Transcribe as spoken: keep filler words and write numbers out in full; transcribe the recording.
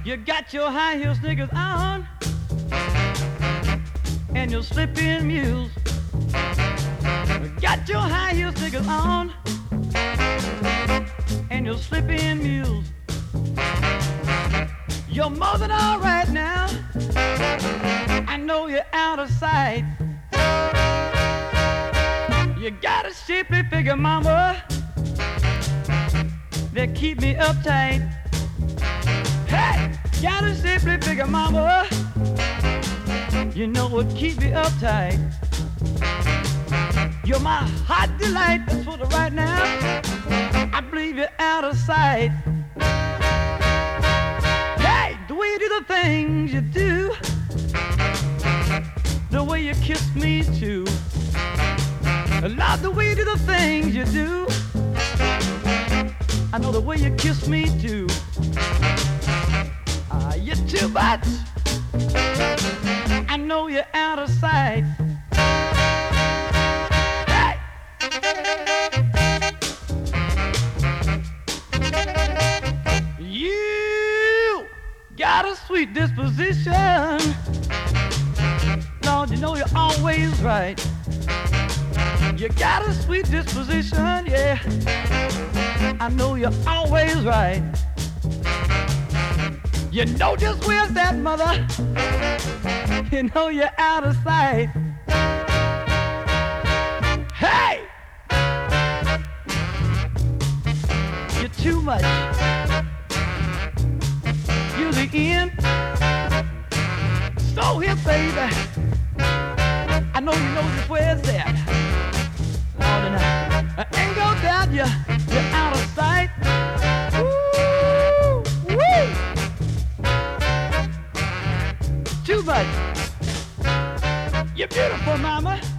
You got your high heel sneakers on and your slip-in mules. Got your high heel sneakers on and your slip-in mules. You're more than all right now. I know you're out of sight. You got a shapely figure, mama, that keep me uptight. Hey, got a shapely figure, mama, you know what keep me uptight. You're my hot delight, that's what right now. I believe you're out of sight. Hey, the way you do the things you do, the way you kiss me too. I love the way you do the things you do. I know the way you kiss me too. Ah, uh, you're too much. I know you're out of sight. Hey! You got a sweet disposition. Lord, you know you're always right. You got a sweet disposition, yeah. I know you're always right. You know just where's that, mother. You know you're out of sight. Hey! You're too much. You're the end. So here, baby, I know you know just where's that. Lord, and I, I ain't gonna doubt you. You're out of sight. Woo! Woo! Too much. You're beautiful, mama.